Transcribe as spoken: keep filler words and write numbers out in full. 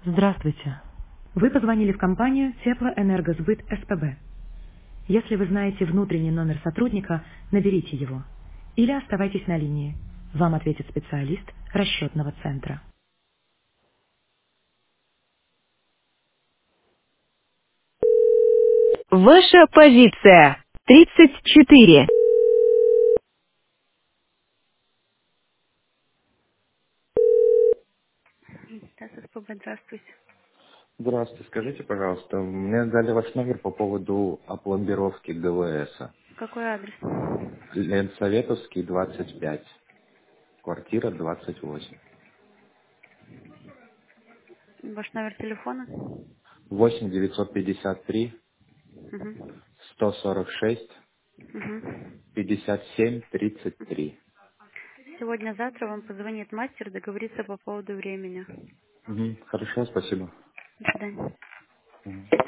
Здравствуйте. Вы позвонили в компанию Теплоэнергосбыт СПБ. Если вы знаете внутренний номер сотрудника, наберите его. Или оставайтесь на линии. Вам ответит специалист расчетного центра. Ваша позиция. тридцать четыре. Да, СПБ, здравствуйте. Здравствуйте, скажите, пожалуйста, мне дали ваш номер по поводу опломбировки ГВС. Какой адрес? Ленсоветовский, двадцать пять, квартира двадцать восемь. Ваш номер телефона? восемь девятьсот пятьдесят три Угу. сто сорок шесть Угу. пятьдесят семь тридцать три. Сегодня-завтра вам позвонит мастер договориться по поводу времени. Мгм, хорошо, спасибо. До свидания. Мгм.